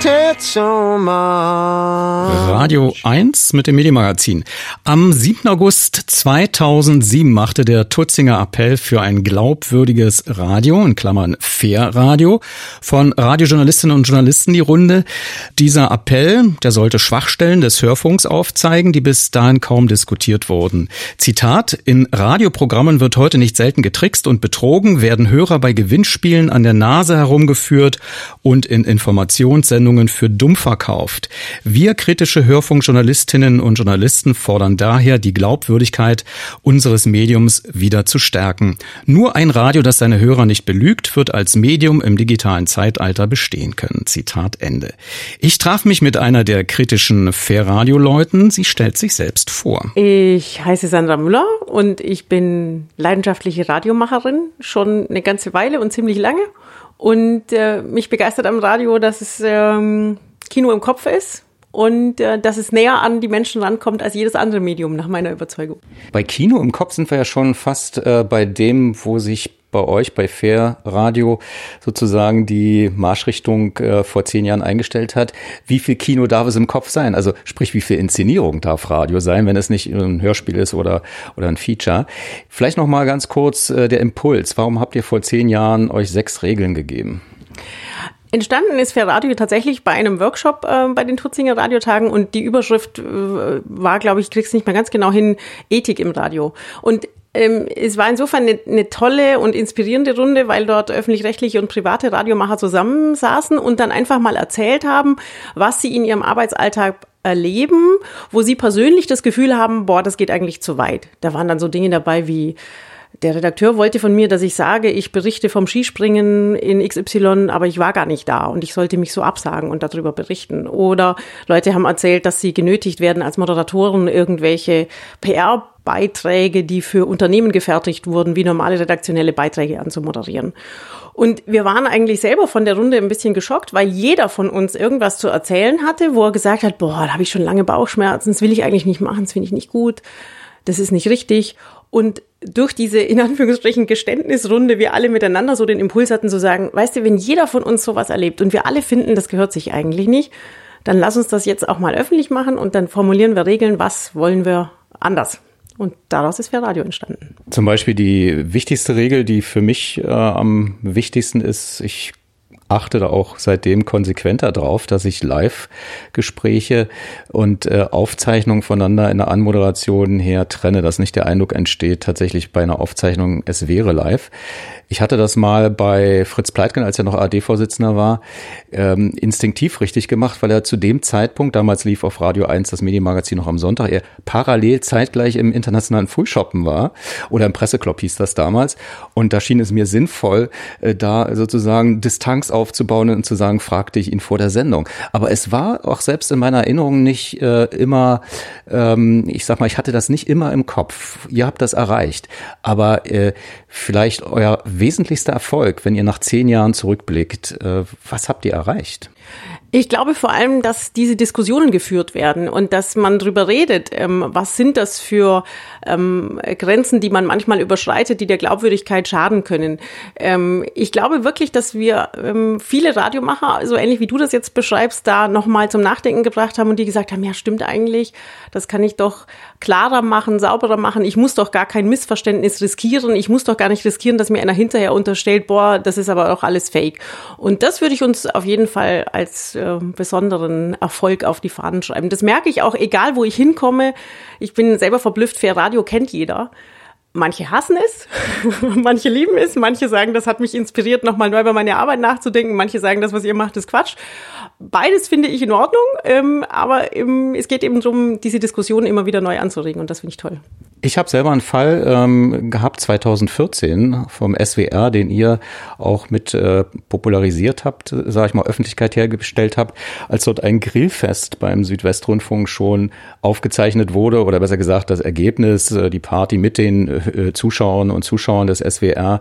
Radio 1 mit dem Medienmagazin. Am 7. August 2007 machte der Tuetzinger Appell für ein glaubwürdiges Radio, in Klammern Fair-Radio, von Radiojournalistinnen und Journalisten die Runde. Dieser Appell, der sollte Schwachstellen des Hörfunks aufzeigen, die bis dahin kaum diskutiert wurden. Zitat: In Radioprogrammen wird heute nicht selten getrickst und betrogen, werden Hörer bei Gewinnspielen an der Nase herumgeführt und in Informationssendungen für dumm verkauft. Wir kritische Hörfunkjournalistinnen und Journalisten fordern daher, die Glaubwürdigkeit unseres Mediums wieder zu stärken. Nur ein Radio, das seine Hörer nicht belügt, wird als Medium im digitalen Zeitalter bestehen können. Zitat Ende. Ich traf mich mit einer der kritischen Fair-Radio-Leuten. Sie stellt sich selbst vor. Ich heiße Sandra Müller und ich bin leidenschaftliche Radiomacherin, schon eine ganze Weile und ziemlich lange. Und mich begeistert am Radio, dass es Kino im Kopf ist und dass es näher an die Menschen rankommt als jedes andere Medium, nach meiner Überzeugung. Bei Kino im Kopf sind wir ja schon fast bei dem, wo sich bei euch, bei Fair Radio, sozusagen die Marschrichtung vor 10 Jahren eingestellt hat. Wie viel Kino darf es im Kopf sein? Also sprich, wie viel Inszenierung darf Radio sein, wenn es nicht ein Hörspiel ist oder ein Feature? Vielleicht noch mal ganz kurz der Impuls. Warum habt ihr vor 10 Jahren euch 6 Regeln gegeben? Entstanden ist Fair Radio tatsächlich bei einem Workshop bei den Tuetzinger Radiotagen und die Überschrift war, glaube ich, krieg's nicht mehr ganz genau hin, Ethik im Radio. Und es war insofern eine tolle und inspirierende Runde, weil dort öffentlich-rechtliche und private Radiomacher zusammensaßen und dann einfach mal erzählt haben, was sie in ihrem Arbeitsalltag erleben, wo sie persönlich das Gefühl haben, das geht eigentlich zu weit. Da waren dann so Dinge dabei wie: Der Redakteur wollte von mir, dass ich sage, ich berichte vom Skispringen in XY, aber ich war gar nicht da und ich sollte mich so absagen und darüber berichten. Oder Leute haben erzählt, dass sie genötigt werden, als Moderatoren irgendwelche PR-Beiträge, die für Unternehmen gefertigt wurden, wie normale redaktionelle Beiträge anzumoderieren. Und wir waren eigentlich selber von der Runde ein bisschen geschockt, weil jeder von uns irgendwas zu erzählen hatte, wo er gesagt hat, da habe ich schon lange Bauchschmerzen, das will ich eigentlich nicht machen, das finde ich nicht gut, das ist nicht richtig. Und durch diese, in Anführungsstrichen, Geständnisrunde, wir alle miteinander so den Impuls hatten zu sagen, weißt du, wenn jeder von uns sowas erlebt und wir alle finden, das gehört sich eigentlich nicht, dann lass uns das jetzt auch mal öffentlich machen und dann formulieren wir Regeln, was wollen wir anders. Und daraus ist Fair Radio entstanden. Zum Beispiel die wichtigste Regel, die für mich am wichtigsten ist, ich achte da auch seitdem konsequenter drauf, dass ich Live-Gespräche und Aufzeichnungen voneinander in der Anmoderation her trenne, dass nicht der Eindruck entsteht, tatsächlich bei einer Aufzeichnung, es wäre live. Ich hatte das mal bei Fritz Pleitgen, als er noch ARD-Vorsitzender war, instinktiv richtig gemacht, weil er zu dem Zeitpunkt, damals lief auf Radio 1 das Medienmagazin noch am Sonntag, er parallel zeitgleich im internationalen Frühshoppen war, oder im Presseclub hieß das damals, und da schien es mir sinnvoll, da sozusagen Distanz aufzubauen und zu sagen, fragte ich ihn vor der Sendung. Aber es war auch selbst in meiner Erinnerung nicht immer, ich sag mal, ich hatte das nicht immer im Kopf. Ihr habt das erreicht. Aber vielleicht euer wesentlichster Erfolg, wenn ihr nach 10 Jahren zurückblickt, was habt ihr erreicht? Ich glaube vor allem, dass diese Diskussionen geführt werden und dass man drüber redet, was sind das für Grenzen, die man manchmal überschreitet, die der Glaubwürdigkeit schaden können. Ich glaube wirklich, dass wir viele Radiomacher, so ähnlich wie du das jetzt beschreibst, da nochmal zum Nachdenken gebracht haben und die gesagt haben, ja, stimmt eigentlich, das kann ich doch klarer machen, sauberer machen, ich muss doch gar kein Missverständnis riskieren, ich muss doch gar nicht riskieren, dass mir einer hinterher unterstellt, das ist aber auch alles fake. Und das würde ich uns auf jeden Fall als besonderen Erfolg auf die Fahnen schreiben. Das merke ich auch, egal wo ich hinkomme. Ich bin selber verblüfft, Fair Radio kennt jeder. Manche hassen es, manche lieben es, manche sagen, das hat mich inspiriert, nochmal neu über meine Arbeit nachzudenken, manche sagen, das, was ihr macht, ist Quatsch. Beides finde ich in Ordnung, aber es geht eben darum, diese Diskussion immer wieder neu anzuregen und das finde ich toll. Ich habe selber einen Fall gehabt 2014 vom SWR, den ihr auch mit popularisiert habt, sage ich mal, Öffentlichkeit hergestellt habt, als dort ein Grillfest beim Südwestrundfunk schon aufgezeichnet wurde oder besser gesagt das Ergebnis, die Party mit den Zuschauern und Zuschauern des SWR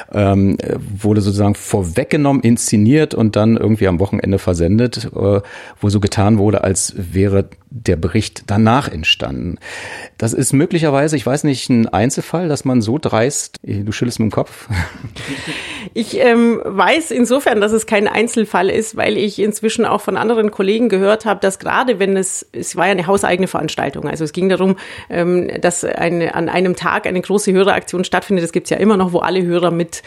wurde sozusagen vorweggenommen, inszeniert und dann irgendwie am Wochenende versendet, wo so getan wurde, als wäre der Bericht danach entstanden. Das ist möglicherweise, ich weiß nicht, ein Einzelfall, dass man so dreist, du schüttelst mit dem Kopf. Ich weiß insofern, dass es kein Einzelfall ist, weil ich inzwischen auch von anderen Kollegen gehört habe, dass gerade wenn es war ja eine hauseigene Veranstaltung, also es ging darum, dass an einem Tag eine große Höreraktion stattfindet, das gibt's ja immer noch, wo alle Hörer mit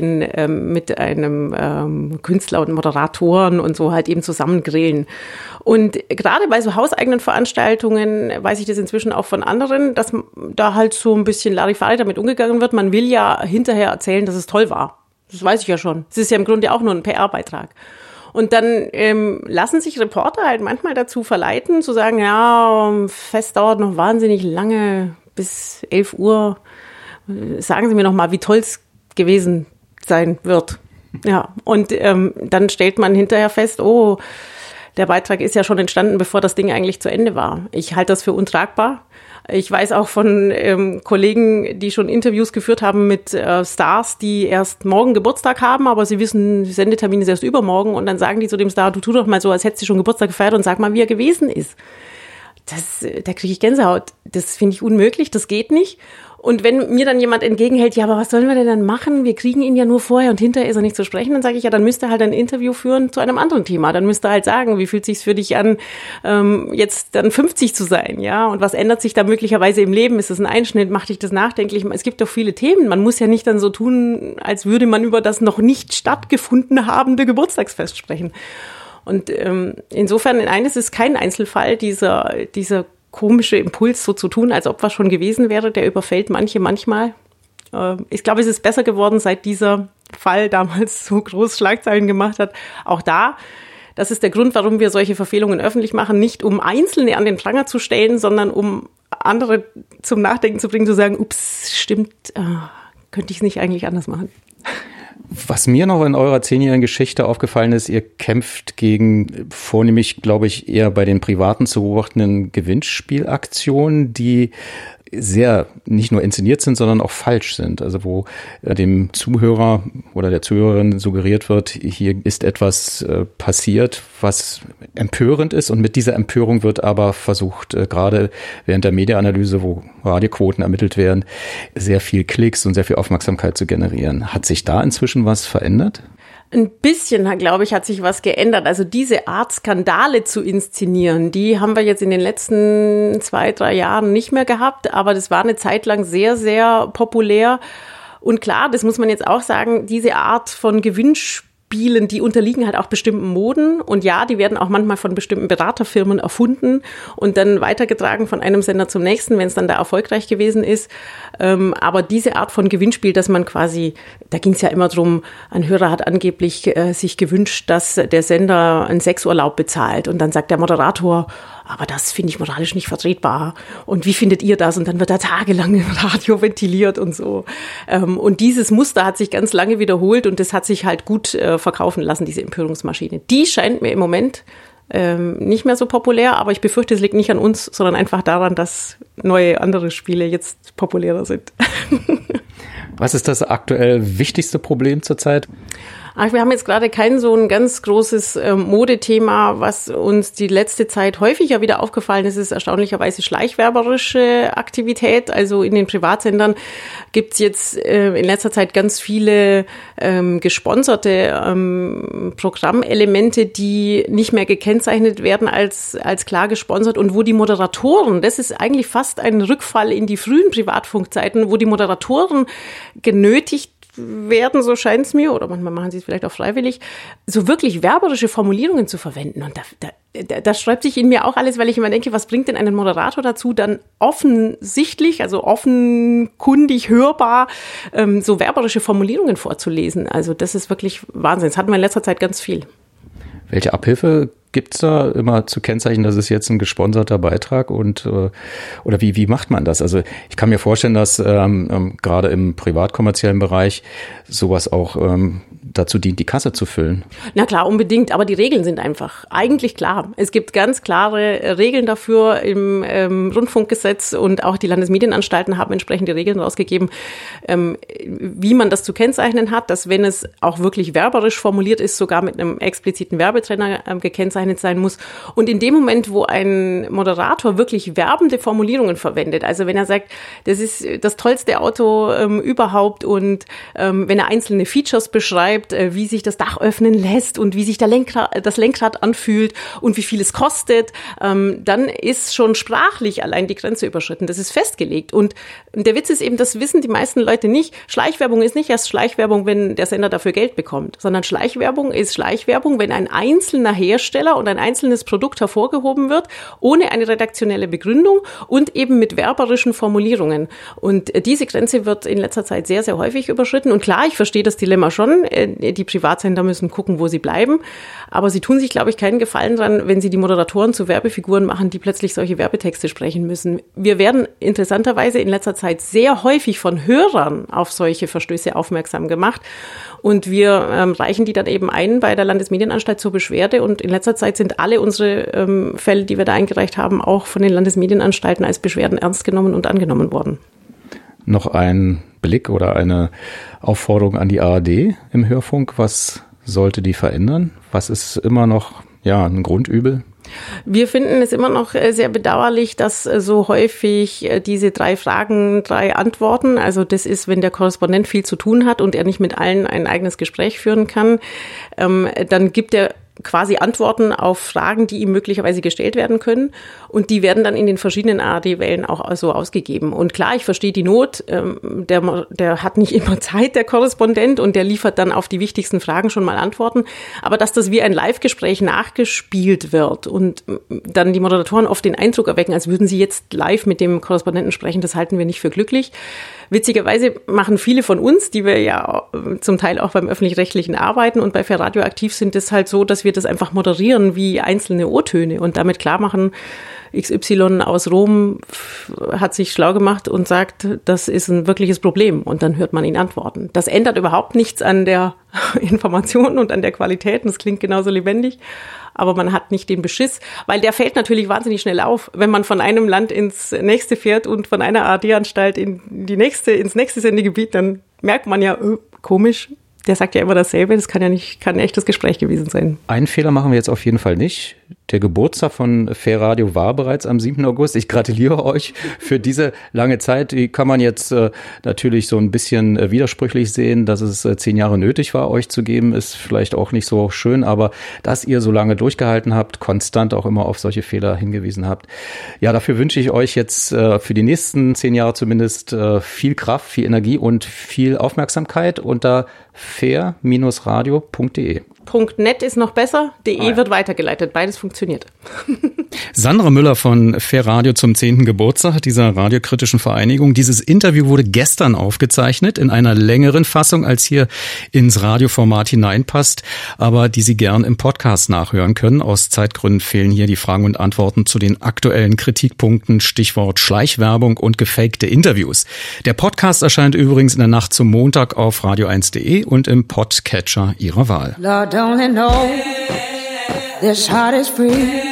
einem Künstler und Moderatoren und so halt eben zusammen grillen. Und gerade bei so hauseigenen Veranstaltungen weiß ich das inzwischen auch von anderen, dass da halt so ein bisschen Larifari damit umgegangen wird. Man will ja hinterher erzählen, dass es toll war. Das weiß ich ja schon. Es ist ja im Grunde auch nur ein PR-Beitrag. Und dann lassen sich Reporter halt manchmal dazu verleiten, zu sagen, ja, Fest dauert noch wahnsinnig lange, bis 11 Uhr. Sagen Sie mir noch mal, wie toll es gewesen sein wird. Ja, und dann stellt man hinterher fest, oh, der Beitrag ist ja schon entstanden, bevor das Ding eigentlich zu Ende war. Ich halte das für untragbar. Ich weiß auch von Kollegen, die schon Interviews geführt haben mit Stars, die erst morgen Geburtstag haben, aber sie wissen, der Sendetermin ist erst übermorgen. Und dann sagen die zu dem Star, du tu doch mal so, als hättest du schon Geburtstag gefeiert und sag mal, wie er gewesen ist. Da kriege ich Gänsehaut. Das finde ich unmöglich, das geht nicht. Und wenn mir dann jemand entgegenhält, ja, aber was sollen wir denn dann machen? Wir kriegen ihn ja nur vorher und hinterher ist er nicht zu sprechen. Dann sage ich, ja, dann müsst ihr halt ein Interview führen zu einem anderen Thema. Dann müsst ihr halt sagen, wie fühlt sich's für dich an, jetzt dann 50 zu sein, ja? Und was ändert sich da möglicherweise im Leben? Ist das ein Einschnitt? Macht dich das nachdenklich? Es gibt doch viele Themen. Man muss ja nicht dann so tun, als würde man über das noch nicht stattgefunden habende Geburtstagsfest sprechen. Und insofern, eines ist kein Einzelfall, dieser komische Impuls, so zu tun, als ob was schon gewesen wäre, der überfällt manche manchmal. Ich glaube, es ist besser geworden, seit dieser Fall damals so groß Schlagzeilen gemacht hat. Auch da, das ist der Grund, warum wir solche Verfehlungen öffentlich machen, nicht um Einzelne an den Pranger zu stellen, sondern um andere zum Nachdenken zu bringen, zu sagen, ups, stimmt, könnte ich es nicht eigentlich anders machen. Was mir noch in eurer 10-jährigen Geschichte aufgefallen ist, ihr kämpft gegen vornehmlich, glaube ich, eher bei den privaten zu beobachtenden Gewinnspielaktionen, die sehr nicht nur inszeniert sind, sondern auch falsch sind. Also wo dem Zuhörer oder der Zuhörerin suggeriert wird, hier ist etwas passiert, was empörend ist. Und mit dieser Empörung wird aber versucht, gerade während der Mediaanalyse, wo Radioquoten ermittelt werden, sehr viel Klicks und sehr viel Aufmerksamkeit zu generieren. Hat sich da inzwischen was verändert? Ein bisschen, glaube ich, hat sich was geändert. Also diese Art Skandale zu inszenieren, die haben wir jetzt in den letzten 2-3 Jahren nicht mehr gehabt. Aber das war eine Zeit lang sehr, sehr populär. Und klar, das muss man jetzt auch sagen, diese Art von Gewinnspielen, die unterliegen halt auch bestimmten Moden. Und ja, die werden auch manchmal von bestimmten Beraterfirmen erfunden und dann weitergetragen von einem Sender zum nächsten, wenn es dann da erfolgreich gewesen ist. Aber diese Art von Gewinnspiel, dass man quasi, da ging es ja immer drum, ein Hörer hat angeblich sich gewünscht, dass der Sender einen Sexurlaub bezahlt. Und dann sagt der Moderator, aber das finde ich moralisch nicht vertretbar. Und wie findet ihr das? Und dann wird da tagelang im Radio ventiliert und so. Und dieses Muster hat sich ganz lange wiederholt und das hat sich halt gut verkaufen lassen, diese Empörungsmaschine. Die scheint mir im Moment nicht mehr so populär, aber ich befürchte, es liegt nicht an uns, sondern einfach daran, dass neue andere Spiele jetzt populärer sind. Was ist das aktuell wichtigste Problem zurzeit? Ach, wir haben jetzt gerade kein so ein ganz großes Modethema, was uns die letzte Zeit häufiger wieder aufgefallen ist, ist erstaunlicherweise schleichwerberische Aktivität. Also in den Privatsendern gibt's jetzt in letzter Zeit ganz viele gesponserte Programmelemente, die nicht mehr gekennzeichnet werden als klar gesponsert und wo die Moderatoren, das ist eigentlich fast ein Rückfall in die frühen Privatfunkzeiten, wo die Moderatoren genötigt werden, so scheint es mir, oder manchmal machen sie es vielleicht auch freiwillig, so wirklich werberische Formulierungen zu verwenden. Und da sträubt sich in mir auch alles, weil ich immer denke, was bringt denn einen Moderator dazu, dann offensichtlich, also offenkundig hörbar, so werberische Formulierungen vorzulesen. Also das ist wirklich Wahnsinn. Das hatten wir in letzter Zeit ganz viel. Welche Abhilfe gibt's da immer zu kennzeichnen, das ist jetzt ein gesponserter Beitrag und oder wie macht man das? Also ich kann mir vorstellen, dass gerade im privatkommerziellen Bereich sowas auch dazu dient, die Kasse zu füllen. Na klar, unbedingt. Aber die Regeln sind einfach eigentlich klar. Es gibt ganz klare Regeln dafür im Rundfunkgesetz und auch die Landesmedienanstalten haben entsprechende Regeln rausgegeben, wie man das zu kennzeichnen hat, dass wenn es auch wirklich werberisch formuliert ist, sogar mit einem expliziten Werbetrenner gekennzeichnet sein muss. Und in dem Moment, wo ein Moderator wirklich werbende Formulierungen verwendet, also wenn er sagt, das ist das tollste Auto überhaupt und wenn er einzelne Features beschreibt, wie sich das Dach öffnen lässt und wie sich das Lenkrad anfühlt und wie viel es kostet, dann ist schon sprachlich allein die Grenze überschritten. Das ist festgelegt. Und der Witz ist eben, das wissen die meisten Leute nicht. Schleichwerbung ist nicht erst Schleichwerbung, wenn der Sender dafür Geld bekommt, sondern Schleichwerbung ist Schleichwerbung, wenn ein einzelner Hersteller und ein einzelnes Produkt hervorgehoben wird, ohne eine redaktionelle Begründung und eben mit werberischen Formulierungen. Und diese Grenze wird in letzter Zeit sehr, sehr häufig überschritten. Und klar, ich verstehe das Dilemma schon. Die Privatsender müssen gucken, wo sie bleiben. Aber sie tun sich, glaube ich, keinen Gefallen dran, wenn sie die Moderatoren zu Werbefiguren machen, die plötzlich solche Werbetexte sprechen müssen. Wir werden interessanterweise in letzter Zeit sehr häufig von Hörern auf solche Verstöße aufmerksam gemacht. Und wir reichen die dann eben ein bei der Landesmedienanstalt zur Beschwerde. Und in letzter Zeit sind alle unsere Fälle, die wir da eingereicht haben, auch von den Landesmedienanstalten als Beschwerden ernst genommen und angenommen worden. Noch ein Blick oder eine Aufforderung an die ARD im Hörfunk. Was sollte die verändern? Was ist immer noch ein Grundübel? Wir finden es immer noch sehr bedauerlich, dass so häufig diese 3 Fragen, 3 Antworten, also das ist, wenn der Korrespondent viel zu tun hat und er nicht mit allen ein eigenes Gespräch führen kann, dann gibt er quasi Antworten auf Fragen, die ihm möglicherweise gestellt werden können. Und die werden dann in den verschiedenen ARD-Wellen auch so ausgegeben. Und klar, ich verstehe die Not. Der hat nicht immer Zeit, der Korrespondent, und der liefert dann auf die wichtigsten Fragen schon mal Antworten. Aber dass das wie ein Live-Gespräch nachgespielt wird und dann die Moderatoren oft den Eindruck erwecken, als würden sie jetzt live mit dem Korrespondenten sprechen, das halten wir nicht für glücklich. Witzigerweise machen viele von uns, die wir ja zum Teil auch beim Öffentlich-Rechtlichen arbeiten und bei Fair Radio aktiv sind, es halt so, dass wir das einfach moderieren wie einzelne O-Töne und damit klar machen, XY aus Rom hat sich schlau gemacht und sagt, das ist ein wirkliches Problem. Und dann hört man ihn antworten. Das ändert überhaupt nichts an der Information und an der Qualität. Das klingt genauso lebendig. Aber man hat nicht den Beschiss, weil der fällt natürlich wahnsinnig schnell auf, wenn man von einem Land ins nächste fährt und von einer ARD-Anstalt ins nächste Sendegebiet, dann merkt man ja, komisch. Der sagt ja immer dasselbe, das kann ein echtes Gespräch gewesen sein. Einen Fehler machen wir jetzt auf jeden Fall nicht. Der Geburtstag von Fair Radio war bereits am 7. August. Ich gratuliere euch für diese lange Zeit. Die kann man jetzt natürlich so ein bisschen widersprüchlich sehen, dass es 10 Jahre nötig war, euch zu geben, ist vielleicht auch nicht so schön, aber dass ihr so lange durchgehalten habt, konstant auch immer auf solche Fehler hingewiesen habt. Ja, dafür wünsche ich euch jetzt für die nächsten 10 Jahre zumindest viel Kraft, viel Energie und viel Aufmerksamkeit unter fair-radio.de. .net ist noch besser, .de wird weitergeleitet, beides funktioniert. Sandra Müller von Fair Radio zum 10. Geburtstag dieser radiokritischen Vereinigung. Dieses Interview wurde gestern aufgezeichnet in einer längeren Fassung, als hier ins Radioformat hineinpasst, aber die Sie gern im Podcast nachhören können. Aus Zeitgründen fehlen hier die Fragen und Antworten zu den aktuellen Kritikpunkten, Stichwort Schleichwerbung und gefakte Interviews. Der Podcast erscheint übrigens in der Nacht zum Montag auf radio1.de und im Podcatcher Ihrer Wahl. Lord, only know this heart is free.